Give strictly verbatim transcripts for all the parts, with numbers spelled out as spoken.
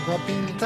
Vengo a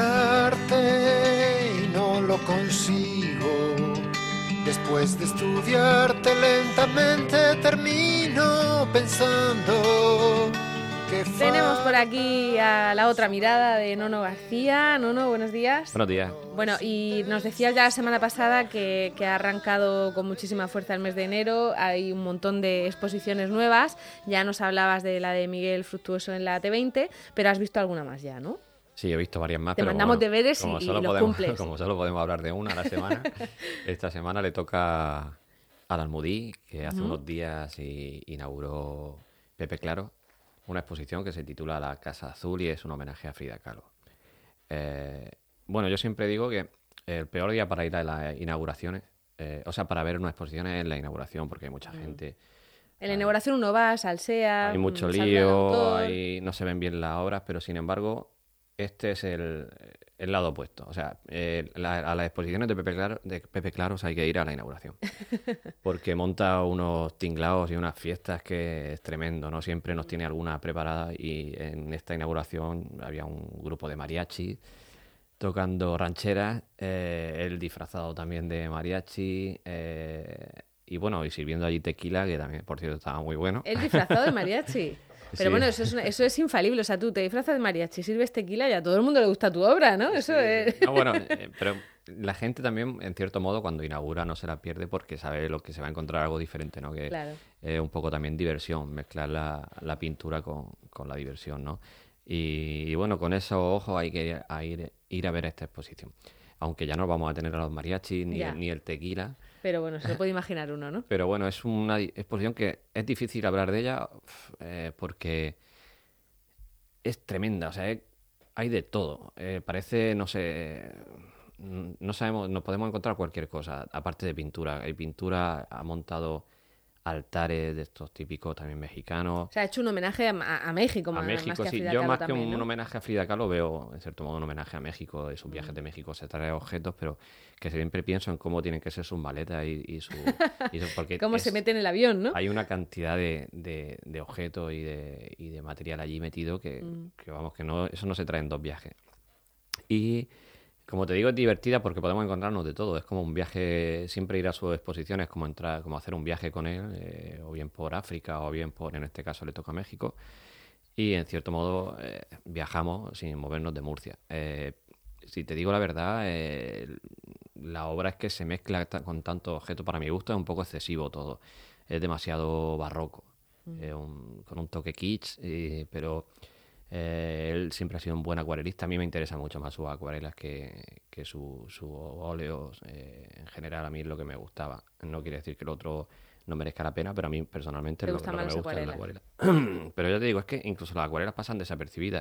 pintarte y no lo consigo. Después de estudiarte lentamente termino pensando que Tenemos por aquí a la otra mirada de Nono García. Nono, buenos días. Buenos días. Bueno, y nos decías ya la semana pasada que, que ha arrancado con muchísima fuerza el mes de enero. Hay un montón de exposiciones nuevas. Ya nos hablabas de la de Miguel Fructuoso en la T veinte, pero has visto alguna más ya, ¿no? Sí, he visto varias más. Te pero mandamos bueno, deberes como y, y solo los podemos, cumples. Como solo podemos hablar de una a la semana, esta semana le toca al Almudí, que hace uh-huh. unos días y, inauguró Pepe Claro, una exposición que se titula La Casa Azul y es un homenaje a Frida Kahlo. Eh, bueno, yo siempre digo que el peor día para ir a las inauguraciones, eh, o sea, para ver una exposición es la inauguración, porque hay mucha mm. gente... En la inauguración uno va, salsea... Hay mucho lío, hay, no se ven bien las obras, pero sin embargo... Este es el, el lado opuesto. O sea, eh, la, a las exposiciones de Pepe Claro, de Pepe Claros hay que ir a la inauguración. Porque monta unos tinglaos y unas fiestas que es tremendo, ¿no? Siempre nos tiene alguna preparada y en esta inauguración había un grupo de mariachi tocando rancheras, eh, él disfrazado también de mariachi, eh, y bueno, y sirviendo allí tequila, que también, por cierto, estaba muy bueno. ¿El disfrazado de mariachi? Pero sí. Bueno, eso es, una, eso es infalible. O sea, tú te disfrazas de mariachi, sirves tequila y a todo el mundo le gusta tu obra, ¿no? Eso sí, es... sí. No, bueno, eh, pero la gente también, en cierto modo, cuando inaugura no se la pierde porque sabe lo que se va a encontrar algo diferente, ¿no? Que es claro. eh, un poco también diversión, mezclar la, la pintura con, con la diversión, ¿no? Y, y bueno, con esos ojos hay que ir a, ir, ir a ver esta exposición. Aunque ya no vamos a tener a los mariachis ni, ni el tequila. Pero bueno, se lo puede imaginar uno, ¿no? Pero bueno, es una exposición que es difícil hablar de ella eh, porque es tremenda, o sea, es, hay de todo. Eh, parece, no sé, no sabemos, nos podemos encontrar cualquier cosa, aparte de pintura. Hay pintura, ha montado altares de estos típicos también mexicanos. O sea, ha hecho un homenaje a, a México, a más, México, más que a sí. Frida Yo Kahlo más también, que un, ¿no? un homenaje a Frida Kahlo veo, en cierto modo, un homenaje a México, de sus viajes mm. de México. Se trae objetos, pero que siempre pienso en cómo tienen que ser sus maletas y, y su... Y su porque cómo es, se mete en el avión, ¿no? Hay una cantidad de, de, de objetos y de, y de material allí metido que, mm. que, vamos, que no eso no se trae en dos viajes. Y... Como te digo, es divertida porque podemos encontrarnos de todo. Es como un viaje, siempre ir a sus exposiciones, como entrar, como hacer un viaje con él, eh, o bien por África, o bien por, en este caso, le toca México. Y en cierto modo eh, viajamos sin movernos de Murcia. Eh, si te digo la verdad, eh, la obra es que se mezcla con tantos objetos. Para mi gusto es un poco excesivo todo. Es demasiado barroco, mm. eh, un, con un toque kitsch, eh, pero... Eh, él siempre ha sido un buen acuarelista. A mí me interesa mucho más sus acuarelas que, que sus su óleos. Eh, en general, a mí es lo que me gustaba. No quiere decir que el otro no merezca la pena, pero a mí personalmente lo, lo que me gusta acuarelas? es la acuarela. Pero ya te digo, es que incluso las acuarelas pasan desapercibidas.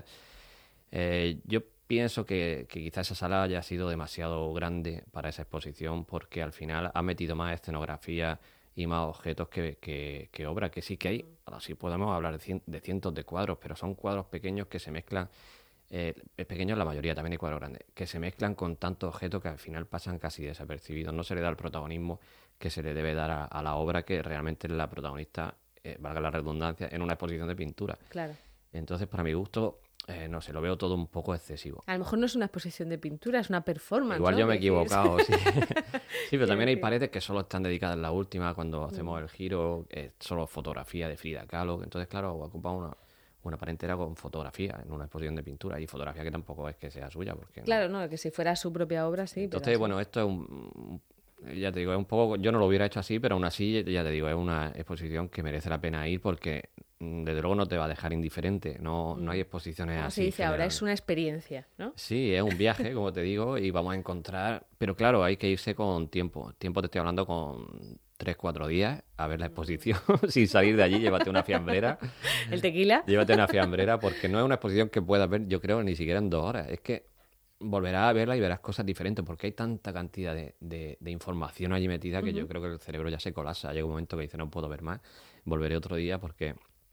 Eh, yo pienso que, que quizás esa sala haya sido demasiado grande para esa exposición porque al final ha metido más escenografía y más objetos que, que, que obra, que sí que hay, así podemos hablar de, cien, de cientos de cuadros, pero son cuadros pequeños que se mezclan, eh, pequeños la mayoría, también hay cuadros grandes, que se mezclan con tantos objetos que al final pasan casi desapercibidos, no se le da el protagonismo que se le debe dar a, a la obra que realmente es la protagonista, eh, valga la redundancia, en una exposición de pintura. Claro. Entonces, para mi gusto... Eh, no sé, lo veo todo un poco excesivo. A lo mejor no es una exposición de pintura, es una performance. Igual ¿no? yo me he equivocado, sí. Sí, pero también hay sí. paredes que solo están dedicadas a la última, cuando hacemos mm. el giro, es solo fotografía de Frida Kahlo. Entonces, claro, ocupa una, una pared entera con fotografía en una exposición de pintura y fotografía que tampoco es que sea suya. Porque claro, no, no, que si fuera su propia obra, sí. Entonces, pero bueno, sí. esto es un... Ya te digo, es un poco... Yo no lo hubiera hecho así, pero aún así, ya te digo, es una exposición que merece la pena ir porque... desde luego no te va a dejar indiferente, no, no hay exposiciones como así. Se dice ahora, es una experiencia, ¿no? Sí, es un viaje, como te digo, y vamos a encontrar... Pero claro, hay que irse con tiempo. Tiempo te estoy hablando con tres, cuatro días a ver la exposición, sin salir de allí, llévate una fiambrera. ¿El tequila? Llévate una fiambrera, porque no es una exposición que puedas ver, yo creo, ni siquiera en dos horas. Es que volverás a verla y verás cosas diferentes, porque hay tanta cantidad de, de, de información allí metida que uh-huh. yo creo que el cerebro ya se colapsa. Llega un momento que dice, no puedo ver más, volveré otro día porque...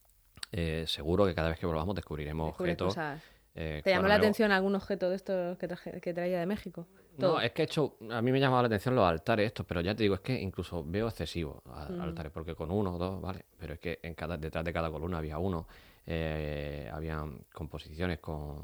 Eh, seguro que cada vez que volvamos descubriremos Descubres objetos. Cosas. Eh, ¿Te llamó bueno, la luego... atención algún objeto de estos que, traje, que traía de México? ¿Todo? No, es que he hecho, a mí me llamaba la atención los altares estos, pero ya te digo, es que incluso veo excesivos a, mm. altares, porque con uno o dos, vale, pero es que en cada, detrás de cada columna había uno, eh, habían composiciones con,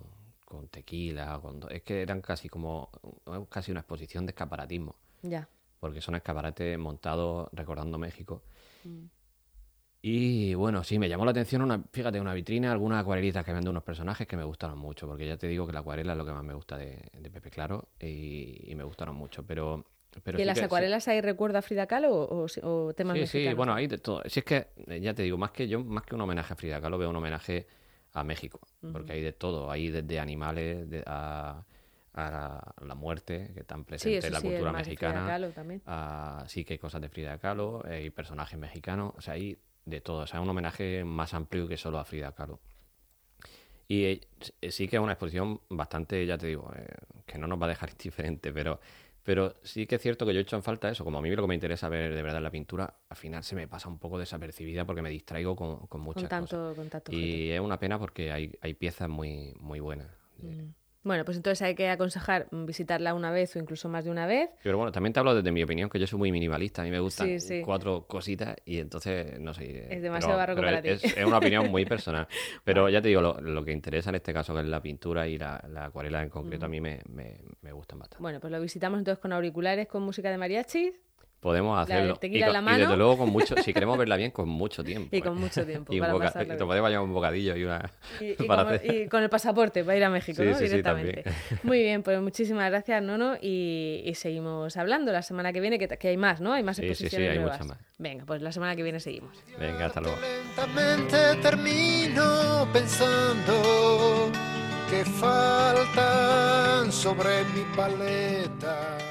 con tequila, con... es que eran casi como casi una exposición de escaparatismo. Ya. Porque son escaparates montados recordando México. Mm. Y bueno, sí, me llamó la atención, una, fíjate, una vitrina, algunas acuarelitas que venden unos personajes que me gustaron mucho, porque ya te digo que la acuarela es lo que más me gusta de, de Pepe Claro y, y me gustaron mucho, pero... pero ¿Y en sí las que, acuarelas sí. hay recuerdo a Frida Kahlo o, o, o temas sí, mexicanos? Sí, bueno, hay de todo. Si es que, ya te digo, más que yo, más que un homenaje a Frida Kahlo, veo un homenaje a México, uh-huh. porque hay de todo, hay desde animales de, a... a la, la muerte, que están presentes sí, en la sí, cultura mexicana. Frida Kahlo también. A, sí que hay cosas de Frida Kahlo, hay personajes mexicanos, o sea, hay de todo, o sea, un homenaje más amplio que solo a Frida Kahlo. Y eh, sí que es una exposición bastante, ya te digo, eh, que no nos va a dejar indiferente, pero, pero sí que es cierto que yo he hecho en falta eso, como a mí lo que me interesa ver de verdad la pintura, al final se me pasa un poco desapercibida porque me distraigo con, con muchas con tanto, cosas. Con tanto y es una pena porque hay, hay piezas muy, muy buenas. Mm. Bueno, pues entonces hay que aconsejar visitarla una vez o incluso más de una vez. Pero bueno, también te hablo desde mi opinión, que yo soy muy minimalista. A mí me gustan sí, sí. cuatro cositas y entonces, no sé... Es demasiado pero, barroco pero para es, ti. Es una opinión muy personal. Pero vale. ya te digo, lo, lo que interesa en este caso, que es la pintura y la, la acuarela en concreto, uh-huh. a mí me, me, me gustan bastante. Bueno, pues lo visitamos entonces con auriculares, con música de mariachi. Podemos hacerlo. La tequila y, en la mano. Y desde luego, con mucho, si queremos verla bien, con mucho tiempo. Y con mucho tiempo. y, para boca, pasarlo y te podemos llevar un bocadillo y una... Y, y, como, hacer... y con el pasaporte para ir a México, sí, ¿no? Sí, directamente. Sí, muy bien, pues muchísimas gracias, Nono. Y, y seguimos hablando la semana que viene, que, que hay más, ¿no? Hay más sí, exposiciones sí, sí, hay nuevas. muchas más. Venga, pues la semana que viene seguimos. Venga, hasta luego. Lentamente termino pensando que faltan sobre mi paleta